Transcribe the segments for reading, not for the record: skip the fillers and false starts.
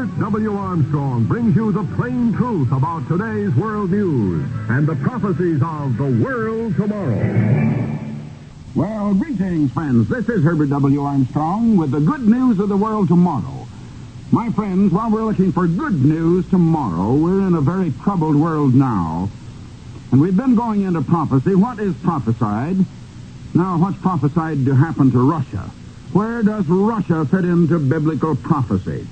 Herbert W. Armstrong brings you the plain truth about today's world news and the prophecies of the world tomorrow. Well, greetings, friends. This is Herbert W. Armstrong with the good news of the world tomorrow. My friends, while we're looking for good news tomorrow, we're in a very troubled world now. And we've been going into prophecy. What is prophesied? Now, what's prophesied to happen to Russia? Where does Russia fit into biblical prophecy?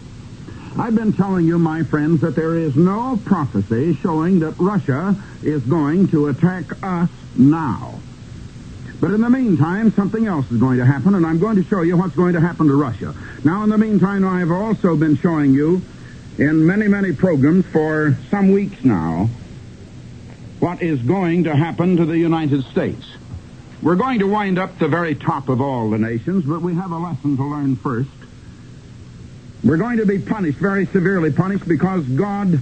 I've been telling you, my friends, that there is no prophecy showing that Russia is going to attack us now. But in the meantime, something else is going to happen, and I'm going to show you what's going to happen to Russia. Now, in the meantime, I've also been showing you in many, many programs for some weeks now what is going to happen to the United States. We're going to wind up the very top of all the nations, but we have a lesson to learn first. We're going to be punished, very severely punished, because God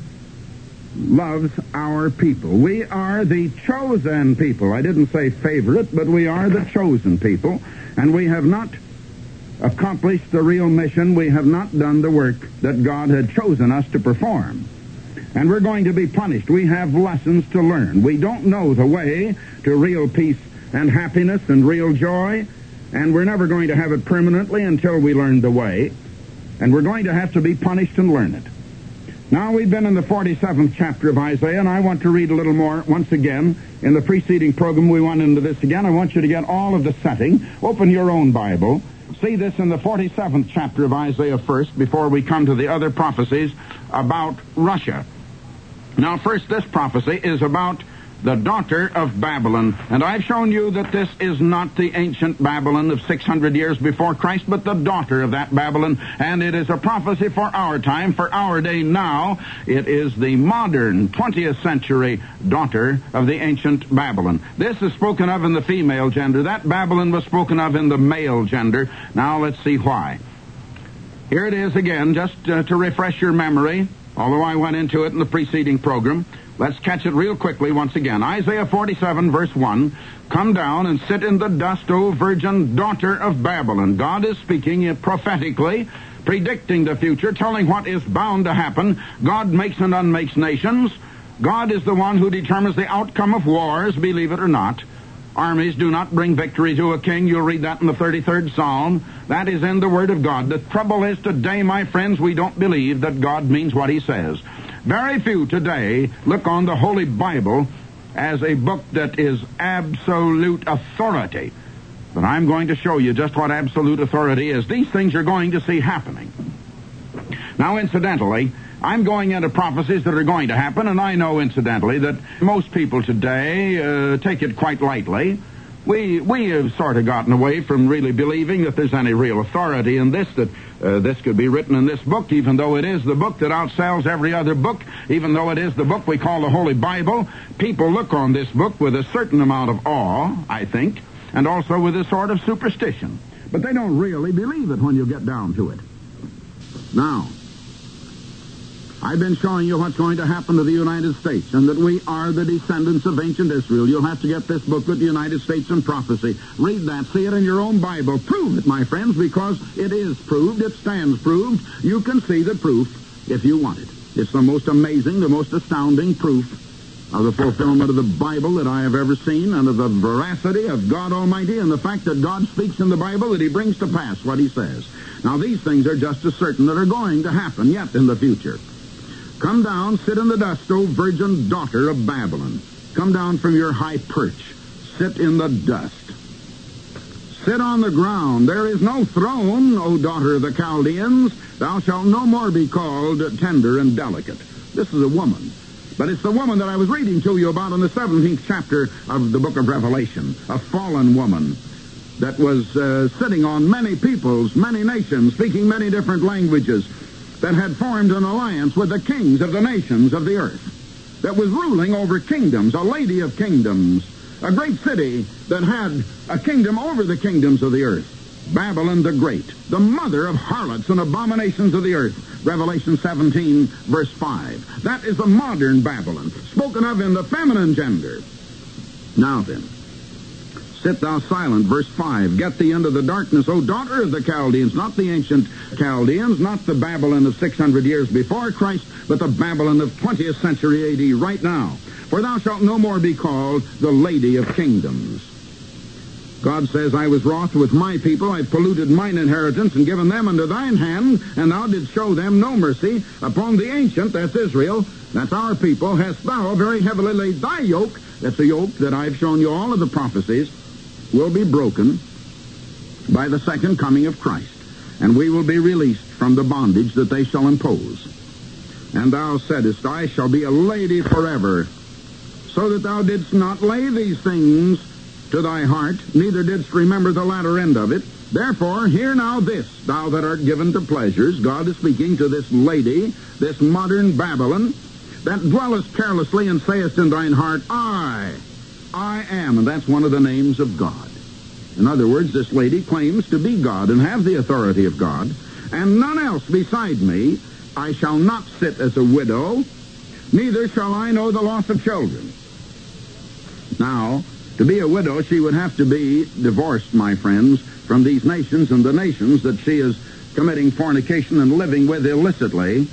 loves our people. We are the chosen people. I didn't say favorite, but we are the chosen people, and we have not accomplished the real mission. We have not done the work that God had chosen us to perform. And we're going to be punished. We have lessons to learn. We don't know the way to real peace and happiness and real joy, and we're never going to have it permanently until we learn the way, and we're going to have to be punished and learn it. Now, we've been in the 47th chapter of Isaiah, and I want to read a little more once again. In the preceding program, we went into this again. I want you to get all of the setting. Open your own Bible. See this in the 47th chapter of Isaiah first, before we come to the other prophecies about Russia. Now, first, this prophecy is about the daughter of Babylon. And I've shown you that this is not the ancient Babylon of 600 years before Christ, but the daughter of that Babylon. And it is a prophecy for our time, for our day now. It is the modern 20th century daughter of the ancient Babylon. This is spoken of in the female gender. That Babylon was spoken of in the male gender. Now let's see why. Here it is again, just to refresh your memory, although I went into it in the preceding program. Let's catch it real quickly once again. Isaiah 47, verse 1. Come down and sit in the dust, O virgin daughter of Babylon. God is speaking prophetically, predicting the future, telling what is bound to happen. God makes and unmakes nations. God is the one who determines the outcome of wars, believe it or not. Armies do not bring victory to a king. You'll read that in the 33rd Psalm. That is in the Word of God. The trouble is today, my friends, we don't believe that God means what He says. Very few today look on the Holy Bible as a book that is absolute authority. But I'm going to show you just what absolute authority is. These things you're going to see happening. Now, incidentally, I'm going into prophecies that are going to happen, and I know, incidentally, that most people today take it quite lightly. We have sort of gotten away from really believing that there's any real authority in this, that this could be written in this book, even though it is the book that outsells every other book, even though it is the book we call the Holy Bible. People look on this book with a certain amount of awe, I think, and also with a sort of superstition. But they don't really believe it when you get down to it. Now, I've been showing you what's going to happen to the United States, and that we are the descendants of ancient Israel. You'll have to get this booklet, The United States in Prophecy. Read that. See it in your own Bible. Prove it, my friends, because it is proved. It stands proved. You can see the proof if you want it. It's the most amazing, the most astounding proof of the fulfillment of the Bible that I have ever seen, and of the veracity of God Almighty, and the fact that God speaks in the Bible, that He brings to pass what He says. Now, these things are just as certain that are going to happen yet in the future. Come down, sit in the dust, O virgin daughter of Babylon. Come down from your high perch. Sit in the dust. Sit on the ground. There is no throne, O daughter of the Chaldeans. Thou shalt no more be called tender and delicate. This is a woman. But it's the woman that I was reading to you about in the 17th chapter of the book of Revelation. A fallen woman that was sitting on many peoples, many nations, speaking many different languages, that had formed an alliance with the kings of the nations of the earth, that was ruling over kingdoms, a lady of kingdoms, a great city that had a kingdom over the kingdoms of the earth. Babylon the Great, the mother of harlots and abominations of the earth. Revelation 17, verse 5. That is the modern Babylon, spoken of in the feminine gender. Now then, Sit thou silent, verse 5. Get thee into the darkness, O daughter of the Chaldeans, not the ancient Chaldeans, not the Babylon of 600 years before Christ, but the Babylon of 20th century A.D. right now. For thou shalt no more be called the Lady of Kingdoms. God says, I was wroth with my people, I polluted mine inheritance, and given them into thine hand, and thou didst show them no mercy. Upon the ancient, that's Israel, that's our people, hast thou very heavily laid thy yoke. That's a yoke that I've shown you all of the prophecies will be broken by the second coming of Christ, and we will be released from the bondage that they shall impose. And thou saidest, I shall be a lady forever, so that thou didst not lay these things to thy heart, neither didst remember the latter end of it. Therefore, hear now this, thou that art given to pleasures. God is speaking to this lady, this modern Babylon, that dwellest carelessly and sayest in thine heart, I am, and that's one of the names of God. In other words, this lady claims to be God and have the authority of God, and none else beside me. I shall not sit as a widow, neither shall I know the loss of children. Now, to be a widow, she would have to be divorced, my friends, from these nations, and the nations that she is committing fornication and living with illicitly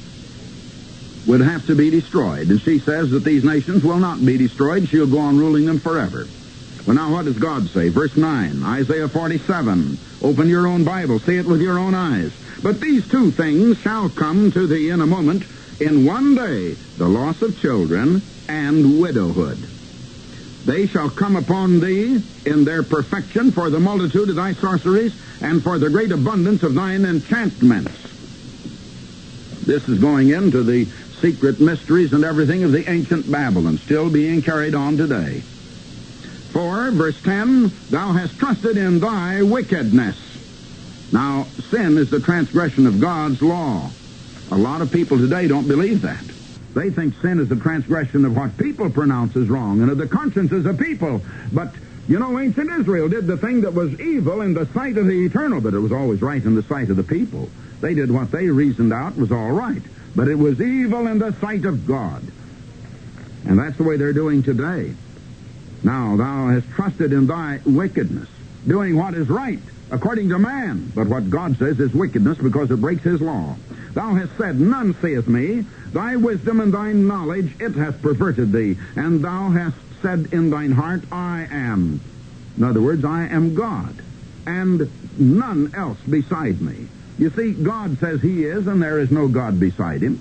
would have to be destroyed. And she says that these nations will not be destroyed. She'll go on ruling them forever. Well, now, what does God say? Verse 9, Isaiah 47. Open your own Bible. See it with your own eyes. But these two things shall come to thee in a moment, in one day, the loss of children and widowhood. They shall come upon thee in their perfection for the multitude of thy sorceries and for the great abundance of thine enchantments. This is going into the secret mysteries and everything of the ancient Babylon, still being carried on today. For, verse 10, thou hast trusted in thy wickedness. Now, sin is the transgression of God's law. A lot of people today don't believe that. They think sin is the transgression of what people pronounce as wrong and of the consciences of people. But, you know, ancient Israel did the thing that was evil in the sight of the eternal, but it was always right in the sight of the people. They did what they reasoned out was all right, but it was evil in the sight of God. And that's the way they're doing today. Now, thou hast trusted in thy wickedness, doing what is right according to man. But what God says is wickedness because it breaks his law. Thou hast said, none seeth me. Thy wisdom and thy knowledge, it hath perverted thee. And thou hast said in thine heart, I am. In other words, I am God, and none else beside me. You see, God says he is, and there is no God beside him.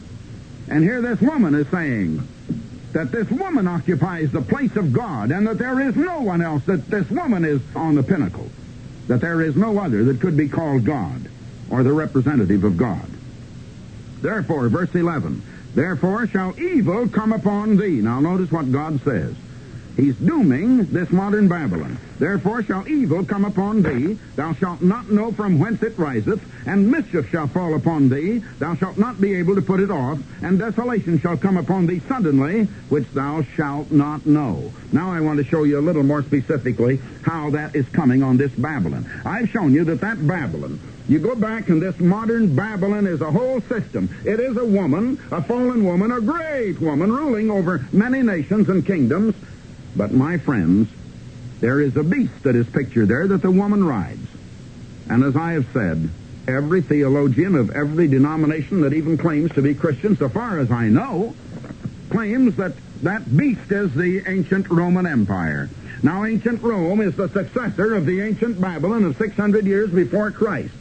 And here this woman is saying that this woman occupies the place of God, and that there is no one else, that this woman is on the pinnacle, that there is no other that could be called God or the representative of God. Therefore, verse 11, therefore shall evil come upon thee. Now notice what God says. He's dooming this modern Babylon. Therefore shall evil come upon thee. Thou shalt not know from whence it riseth, and mischief shall fall upon thee. Thou shalt not be able to put it off, and desolation shall come upon thee suddenly, which thou shalt not know. Now I want to show you a little more specifically how that is coming on this Babylon. I've shown you that Babylon, you go back, and this modern Babylon is a whole system. It is a woman, a fallen woman, a great woman, ruling over many nations and kingdoms. But, my friends, there is a beast that is pictured there that the woman rides. And as I have said, every theologian of every denomination that even claims to be Christian, so far as I know, claims that that beast is the ancient Roman Empire. Now, ancient Rome is the successor of the ancient Babylon of 600 years before Christ.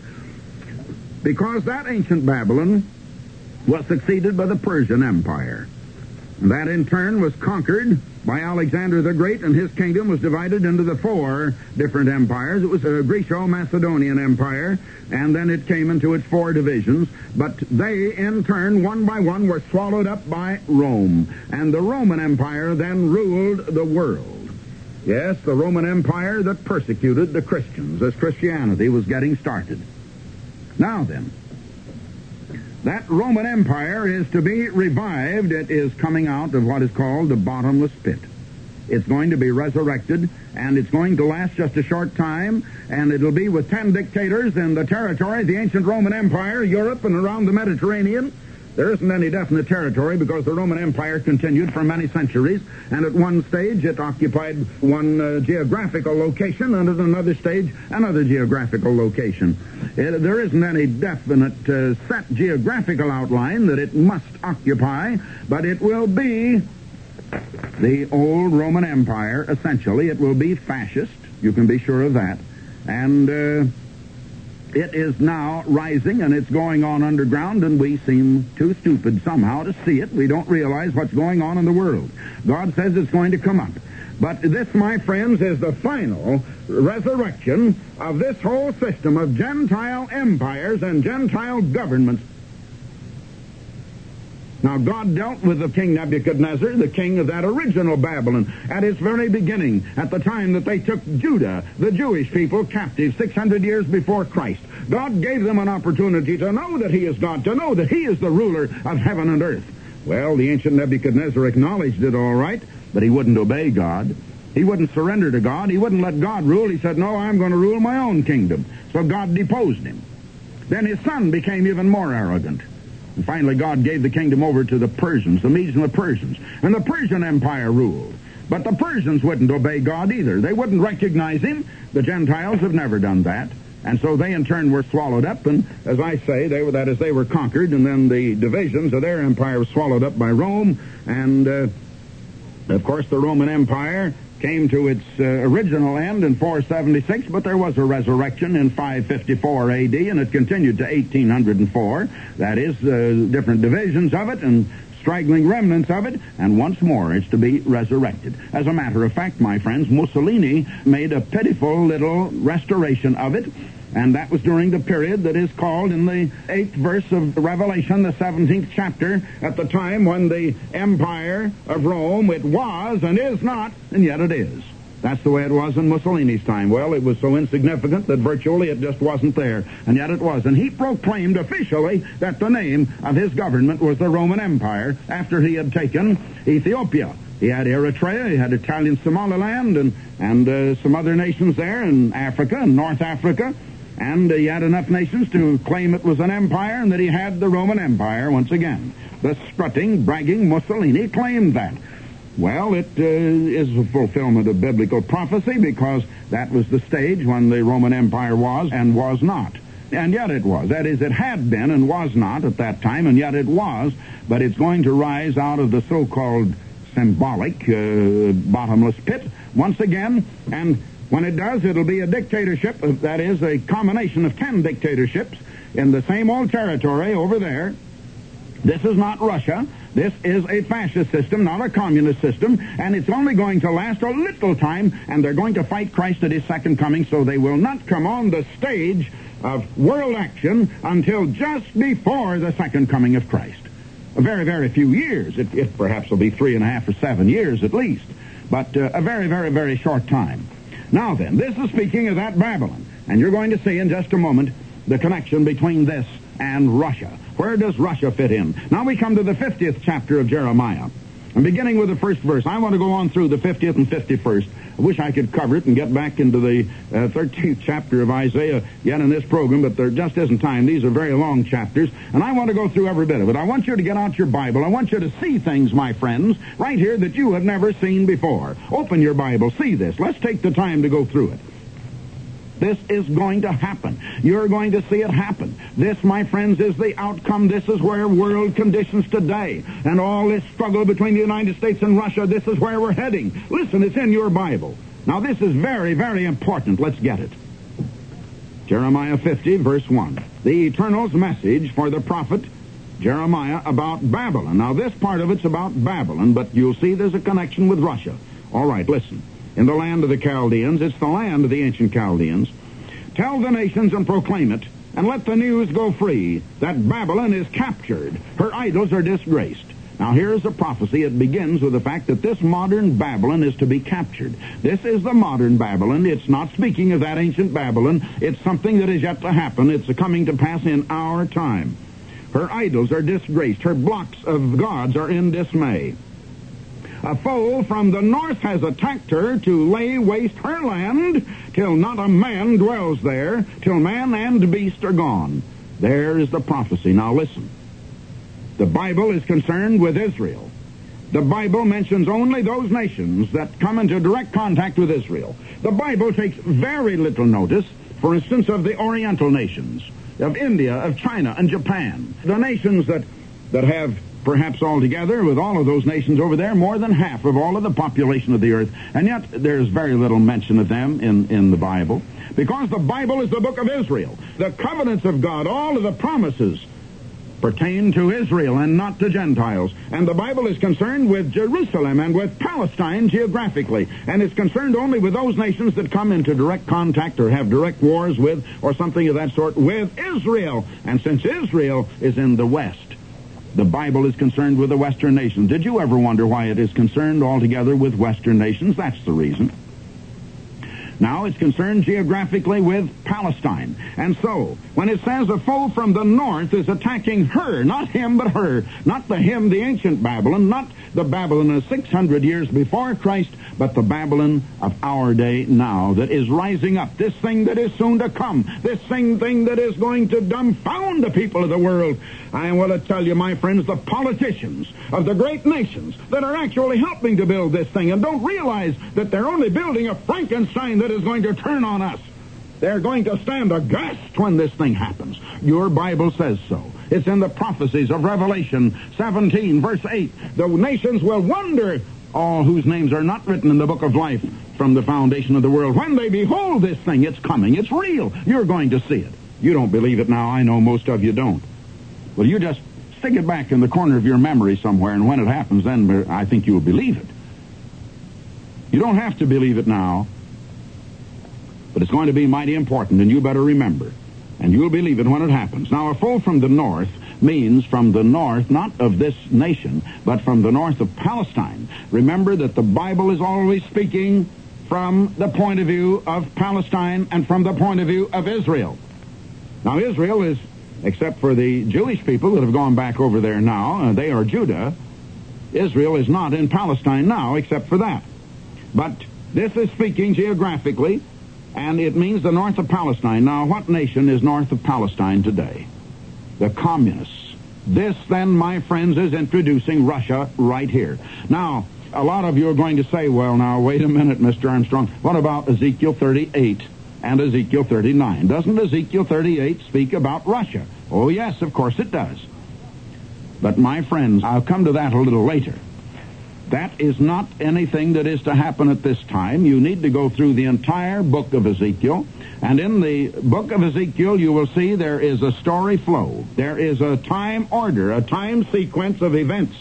Because that ancient Babylon was succeeded by the Persian Empire. And that, in turn, was conquered by Alexander the Great, and his kingdom was divided into the 4 different empires. It was a Greco-Macedonian Empire, and then it came into its 4 divisions. But they, in turn, one by one, were swallowed up by Rome. And the Roman Empire then ruled the world. Yes, the Roman Empire that persecuted the Christians as Christianity was getting started. Now then, that Roman Empire is to be revived. It is coming out of what is called the bottomless pit. It's going to be resurrected, and it's going to last just a short time, and it'll be with 10 dictators in the territory of the ancient Roman Empire, Europe, and around the Mediterranean. There isn't any definite territory because the Roman Empire continued for many centuries, and at one stage it occupied one geographical location, and at another stage another geographical location. There isn't any definite set geographical outline that it must occupy, but it will be the old Roman Empire, essentially. It will be fascist, you can be sure of that. And it is now rising, and it's going on underground, and we seem too stupid somehow to see it. We don't realize what's going on in the world. God says it's going to come up. But this, my friends, is the final resurrection of this whole system of Gentile empires and Gentile governments. Now, God dealt with the king Nebuchadnezzar, the king of that original Babylon, at its very beginning, at the time that they took Judah, the Jewish people, captive 600 years before Christ. God gave them an opportunity to know that He is God, to know that He is the ruler of heaven and earth. Well, the ancient Nebuchadnezzar acknowledged it all right, but he wouldn't obey God. He wouldn't surrender to God. He wouldn't let God rule. He said, no, I'm going to rule my own kingdom. So God deposed him. Then his son became even more arrogant. And finally, God gave the kingdom over to the Persians, the Medes and the Persians. And the Persian Empire ruled. But the Persians wouldn't obey God either. They wouldn't recognize Him. The Gentiles have never done that. And so they, in turn, were swallowed up. And as I say, they were conquered. And then the divisions of their empire were swallowed up by Rome. And, of course, the Roman Empire came to its original end in 476, but there was a resurrection in 554 A.D., and it continued to 1804. That is, different divisions of it and straggling remnants of it, and once more it's to be resurrected. As a matter of fact, my friends, Mussolini made a pitiful little restoration of it, and that was during the period that is called in the 8th verse of Revelation, the 17th chapter, at the time when the empire of Rome, it was and is not, and yet it is. That's the way it was in Mussolini's time. Well, it was so insignificant that virtually it just wasn't there, and yet it was. And he proclaimed officially that the name of his government was the Roman Empire after he had taken Ethiopia. He had Eritrea, he had Italian Somaliland, and some other nations there in Africa and North Africa. And he had enough nations to claim it was an empire and that he had the Roman Empire once again. The strutting, bragging Mussolini claimed that. Well, it is a fulfillment of biblical prophecy because that was the stage when the Roman Empire was and was not. And yet it was. That is, it had been and was not at that time, and yet it was. But it's going to rise out of the so-called symbolic bottomless pit once again, and when it does, it'll be a dictatorship, that is, a combination of 10 dictatorships in the same old territory over there. This is not Russia. This is a fascist system, not a communist system, and it's only going to last a little time, and they're going to fight Christ at His second coming, so they will not come on the stage of world action until just before the second coming of Christ. A very, very few years. It perhaps will be 3.5 or 7 years at least, but a very, very, very short time. Now then, this is speaking of that Babylon, and you're going to see in just a moment the connection between this and Russia. Where does Russia fit in? Now we come to the 50th chapter of Jeremiah. And beginning with the first verse, I want to go on through the 50th and 51st. I wish I could cover it and get back into the 13th chapter of Isaiah yet in this program, but there just isn't time. These are very long chapters, and I want to go through every bit of it. I want you to get out your Bible. I want you to see things, my friends, right here that you have never seen before. Open your Bible. See this. Let's take the time to go through it. This is going to happen. You're going to see it happen. This, my friends, is the outcome. This is where world conditions today and all this struggle between the United States and Russia, this is where we're heading. Listen, it's in your Bible. Now, this is very, very important. Let's get it. Jeremiah 50, verse 1. The Eternal's message for the prophet Jeremiah about Babylon. Now, this part of it's about Babylon, but you'll see there's a connection with Russia. All right, listen. In the land of the Chaldeans, it's the land of the ancient Chaldeans. Tell the nations and proclaim it, and let the news go free, that Babylon is captured. Her idols are disgraced. Now here's a prophecy. It begins with the fact that this modern Babylon is to be captured. This is the modern Babylon. It's not speaking of that ancient Babylon. It's something that is yet to happen. It's coming to pass in our time. Her idols are disgraced. Her blocks of gods are in dismay. A foe from the north has attacked her to lay waste her land till not a man dwells there, till man and beast are gone. There is the prophecy. Now listen. The Bible is concerned with Israel. The Bible mentions only those nations that come into direct contact with Israel. The Bible takes very little notice, for instance, of the Oriental nations, of India, of China, and Japan. The nations that have perhaps altogether, with all of those nations over there, more than half of all of the population of the earth. And yet there's very little mention of them in the Bible, because the Bible is the book of Israel. The covenants of God, all of the promises, pertain to Israel and not to Gentiles. And the Bible is concerned with Jerusalem and with Palestine geographically, and it's concerned only with those nations that come into direct contact or have direct wars with, or something of that sort, with Israel. And since Israel is in the West, the Bible is concerned with the Western nations. Did you ever wonder why it is concerned altogether with Western nations? That's the reason. Now it's concerned geographically with Palestine. And so, when it says a foe from the north is attacking her, not him, but her, not the him, the ancient Babylon, not the Babylon of 600 years before Christ, but the Babylon of our day now that is rising up, this thing that is soon to come, this thing that is going to dumbfound the people of the world. I want to tell you, my friends, the politicians of the great nations that are actually helping to build this thing and don't realize that they're only building a Frankenstein that is going to turn on us. They're going to stand aghast when this thing happens. Your Bible says so. It's in the prophecies of Revelation 17, verse 8. The nations will wonder, all whose names are not written in the book of life from the foundation of the world, when they behold this thing. It's coming. It's real. You're going to see it. You don't believe it now. I know most of you don't. Well, you just stick it back in the corner of your memory somewhere, and when it happens, then I think you'll believe it. You don't have to believe it now, but it's going to be mighty important, and you better remember. And you'll believe it when it happens. Now, a foe from the north means from the north, not of this nation, but from the north of Palestine. Remember that the Bible is always speaking from the point of view of Palestine and from the point of view of Israel. Now, Israel is, except for the Jewish people that have gone back over there now, they are Judah. Israel is not in Palestine now, except for that. But this is speaking geographically, and it means the north of Palestine. Now, what nation is north of Palestine today? The communists. This, then, my friends, is introducing Russia right here. Now, a lot of you are going to say, well, now, wait a minute, Mr. Armstrong. What about Ezekiel 38 and Ezekiel 39? Doesn't Ezekiel 38 speak about Russia? Oh, yes, of course it does. But, my friends, I'll come to that a little later. That is not anything that is to happen at this time. You need to go through the entire book of Ezekiel. And in the book of Ezekiel, you will see there is a story flow. There is a time order, a time sequence of events.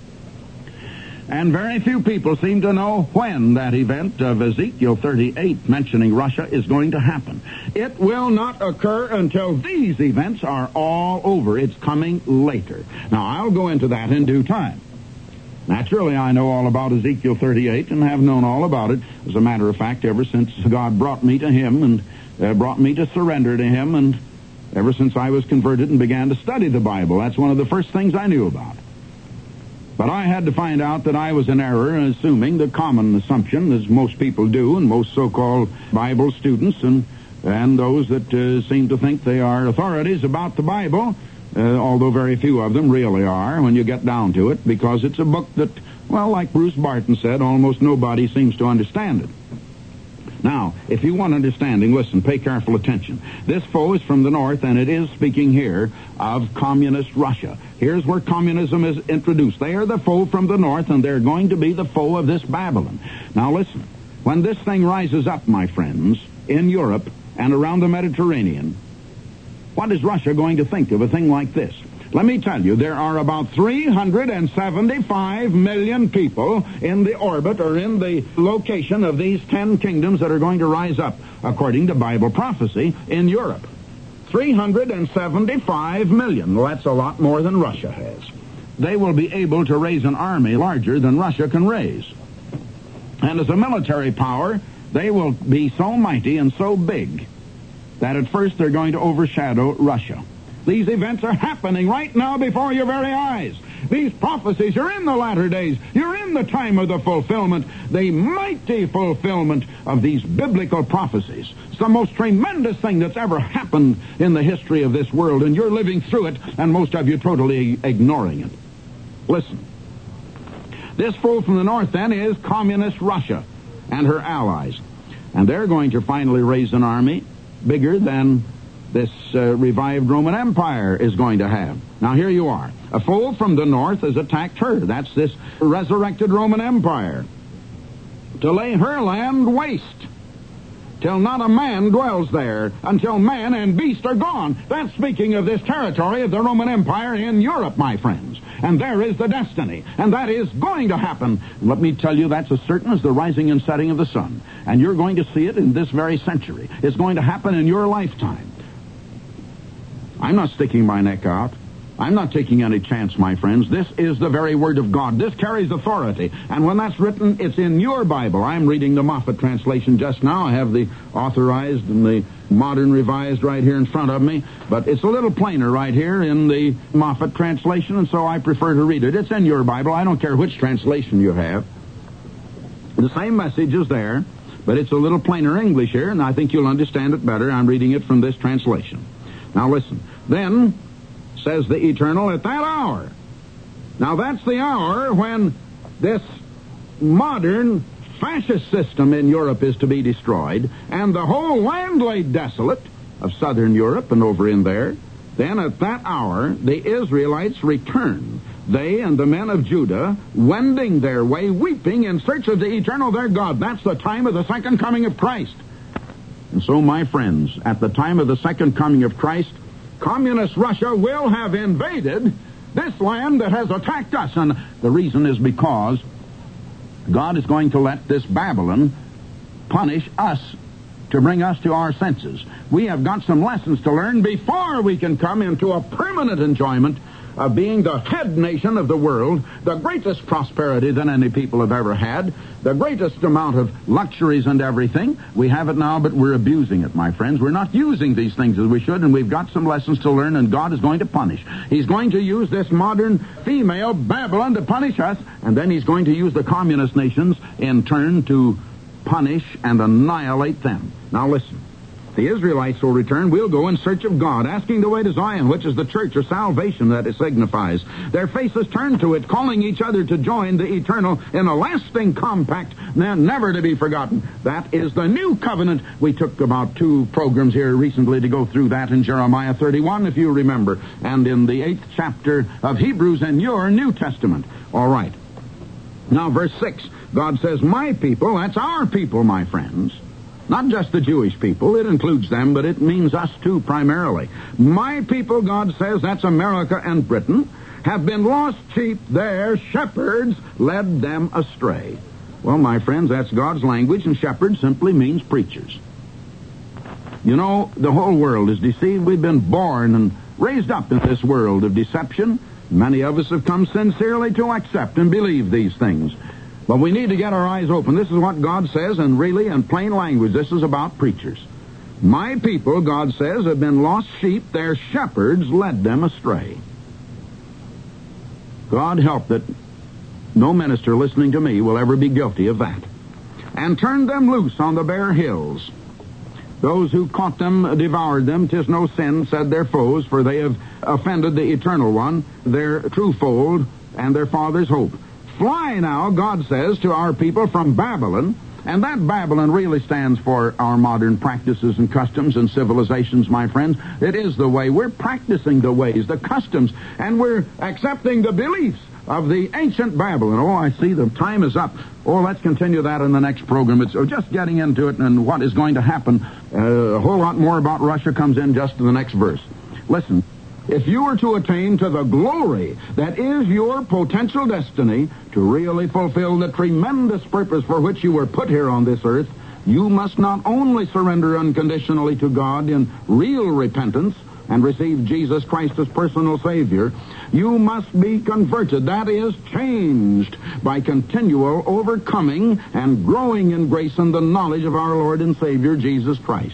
And very few people seem to know when that event of Ezekiel 38 mentioning Russia is going to happen. It will not occur until these events are all over. It's coming later. Now, I'll go into that in due time. Naturally, I know all about Ezekiel 38 and have known all about it, as a matter of fact, ever since God brought me to Him and brought me to surrender to Him, and ever since I was converted and began to study the Bible. That's one of the first things I knew about. But I had to find out that I was in error in assuming the common assumption, as most people do, and most so-called Bible students and those that seem to think they are authorities about the Bible, although very few of them really are when you get down to it, because it's a book that, well, like Bruce Barton said, almost nobody seems to understand it. Now, if you want understanding, listen, pay careful attention. This foe is from the north, and it is speaking here of communist Russia. Here's where communism is introduced. They are the foe from the north, and they're going to be the foe of this Babylon. Now, listen, when this thing rises up, my friends, in Europe and around the Mediterranean, what is Russia going to think of a thing like this? Let me tell you, there are about 375 million people in the orbit or in the location of these 10 kingdoms that are going to rise up, according to Bible prophecy, in Europe. 375 million. Well, that's a lot more than Russia has. They will be able to raise an army larger than Russia can raise. And as a military power, they will be so mighty and so big that at first they're going to overshadow Russia. These events are happening right now before your very eyes. These prophecies, you're in the latter days. You're in the time of the fulfillment, the mighty fulfillment of these biblical prophecies. It's the most tremendous thing that's ever happened in the history of this world, and you're living through it, and most of you totally ignoring it. Listen. This fool from the north, then, is communist Russia and her allies. And they're going to finally raise an army bigger than this revived Roman Empire is going to have. Now, here you are. A fool from the north has attacked her. That's this resurrected Roman Empire. To lay her land waste, till not a man dwells there, until man and beast are gone. That's speaking of this territory of the Roman Empire in Europe, my friends. And there is the destiny, and that is going to happen. And let me tell you, that's as certain as the rising and setting of the sun. And you're going to see it in this very century. It's going to happen in your lifetime. I'm not sticking my neck out. I'm not taking any chance, my friends. This is the very Word of God. This carries authority. And when that's written, it's in your Bible. I'm reading the Moffat translation just now. I have the authorized and the modern revised right here in front of me. But it's a little plainer right here in the Moffat translation, and so I prefer to read it. It's in your Bible. I don't care which translation you have. The same message is there, but it's a little plainer English here, and I think you'll understand it better. I'm reading it from this translation. Now listen. Then, says the Eternal, at that hour. Now that's the hour when this modern fascist system in Europe is to be destroyed, and the whole land laid desolate of southern Europe and over in there. Then at that hour, the Israelites return, they and the men of Judah, wending their way, weeping in search of the Eternal their God. That's the time of the second coming of Christ. And so, my friends, at the time of the second coming of Christ, communist Russia will have invaded this land that has attacked us. And the reason is because God is going to let this Babylon punish us to bring us to our senses. We have got some lessons to learn before we can come into a permanent enjoyment of being the head nation of the world, the greatest prosperity that any people have ever had, the greatest amount of luxuries and everything. We have it now, but we're abusing it, my friends. We're not using these things as we should, and we've got some lessons to learn, and God is going to punish. He's going to use this modern female Babylon to punish us, and then he's going to use the communist nations in turn to punish and annihilate them. Now listen. The Israelites will return. We'll go in search of God, asking the way to Zion, which is the church or salvation that it signifies. Their faces turn to it, calling each other to join the Eternal in a lasting compact, never to be forgotten. That is the new covenant. We took about 2 programs here recently to go through that in Jeremiah 31, if you remember, and in the 8th chapter of Hebrews in your New Testament. All right. Now, verse 6, God says, my people, that's our people, my friends. Not just the Jewish people, it includes them, but it means us too primarily. My people, God says, that's America and Britain, have been lost sheep. Their shepherds led them astray. Well, my friends, that's God's language, and shepherd simply means preachers. You know, the whole world is deceived. We've been born and raised up in this world of deception. Many of us have come sincerely to accept and believe these things. But we need to get our eyes open. This is what God says, and really in plain language, this is about preachers. My people, God says, have been lost sheep. Their shepherds led them astray. God help that no minister listening to me will ever be guilty of that. And turned them loose on the bare hills. Those who caught them devoured them. 'Tis no sin, said their foes, for they have offended the Eternal One, their true fold, and their father's hope. Fly now, God says, to our people from Babylon, and that Babylon really stands for our modern practices and customs and civilizations, my friends. It is the way. We're practicing the ways, the customs, and we're accepting the beliefs of the ancient Babylon. Oh, I see the time is up. Oh, let's continue that in the next program. It's just getting into it and what is going to happen. A whole lot more about Russia comes in just in the next verse. Listen. If you are to attain to the glory that is your potential destiny, to really fulfill the tremendous purpose for which you were put here on this earth, you must not only surrender unconditionally to God in real repentance and receive Jesus Christ as personal Savior, you must be converted, that is, changed by continual overcoming and growing in grace and the knowledge of our Lord and Savior Jesus Christ.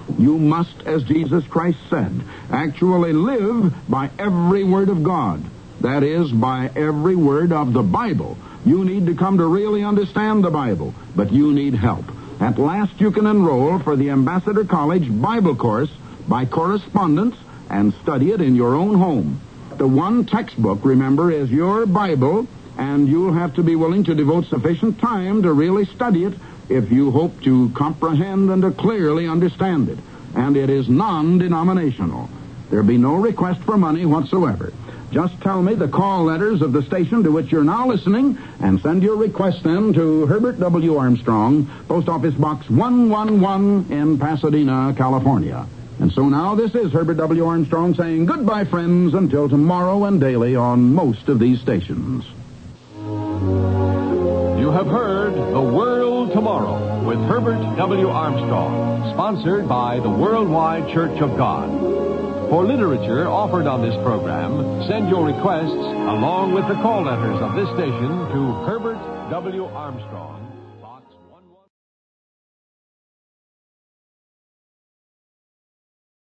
You must, as Jesus Christ said, actually live by every word of God. That is, by every word of the Bible. You need to come to really understand the Bible, but you need help. At last you can enroll for the Ambassador College Bible course by correspondence and study it in your own home. The one textbook, remember, is your Bible, and you'll have to be willing to devote sufficient time to really study it if you hope to comprehend and to clearly understand it. And it is non-denominational. There'll be no request for money whatsoever. Just tell me the call letters of the station to which you're now listening, and send your request then to Herbert W. Armstrong, Post Office Box 111 in Pasadena, California. And so now this is Herbert W. Armstrong saying goodbye, friends, until tomorrow and daily on most of these stations. You have heard The World Tomorrow with Herbert W. Armstrong, sponsored by the Worldwide Church of God. For literature offered on this program, send your requests along with the call letters of this station to Herbert W. Armstrong.